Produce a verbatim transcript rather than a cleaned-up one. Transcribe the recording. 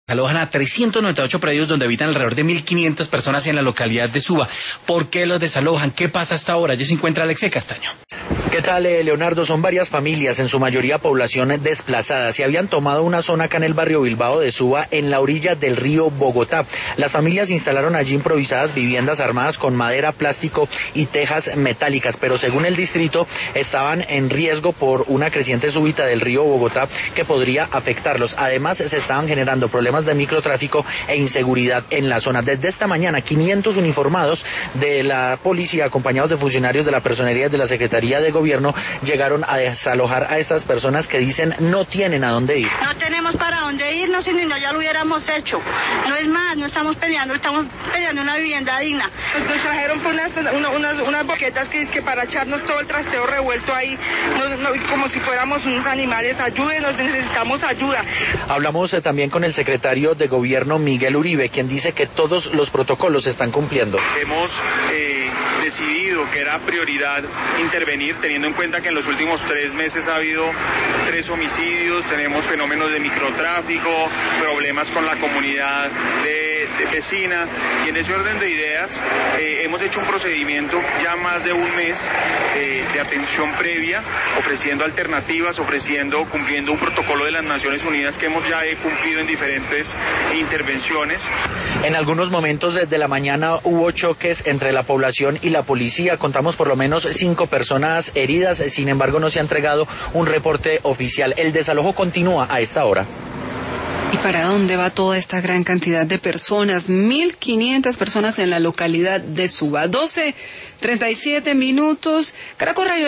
Alojan a trescientos noventa y ocho predios donde habitan alrededor de mil quinientas personas en la localidad de Suba. ¿Por qué los desalojan? ¿Qué pasa hasta ahora? Allí se encuentra Alexei Castaño. ¿Qué tal, eh, Leonardo? Son varias familias, en su mayoría población desplazada. Se habían tomado una zona acá en el barrio Bilbao de Suba, en la orilla del río Bogotá. Las familias instalaron allí improvisadas viviendas armadas con madera, plástico y tejas metálicas, pero según el distrito estaban en riesgo por una creciente súbita del río Bogotá que podría afectarlos. Además, se estaban generando problemas de microtráfico e inseguridad en la zona. Desde esta mañana, quinientos uniformados de la policía, acompañados de funcionarios de la personería de la Secretaría de Gobierno, llegaron a desalojar a estas personas que dicen no tienen a dónde ir. No tenemos para dónde irnos, si no ya lo hubiéramos hecho. No es más, no estamos peleando, estamos peleando una vivienda digna. Nos, nos trajeron por unas, una, unas, unas boquetas que es que para echarnos todo el trasteo revuelto ahí, no, no, como si fuéramos unos animales. Ayúdenos, necesitamos ayuda. Hablamos eh, también con el secretario de Gobierno, Miguel Uribe, quien dice que todos los protocolos se están cumpliendo. Hemos eh, decidido que era prioridad intervenir, teniendo en cuenta que en los últimos tres meses ha habido tres homicidios, tenemos fenómenos de microtráfico, problemas con la comunidad de, de vecina, y en ese orden de ideas eh, hemos hecho un procedimiento ya más de un mes eh, de atención previa, ofreciendo alternativas, ofreciendo, cumpliendo un protocolo de las Naciones Unidas que hemos ya eh, cumplido en diferentes intervenciones. En algunos momentos desde la mañana hubo choques entre la población y la policía. Contamos por lo menos cinco personas heridas, sin embargo no se ha entregado un reporte oficial. El desalojo continúa a esta hora. ¿Y para dónde va toda esta gran cantidad de personas? mil quinientas personas en la localidad de Suba. doce treinta y siete minutos. Caracol Radio.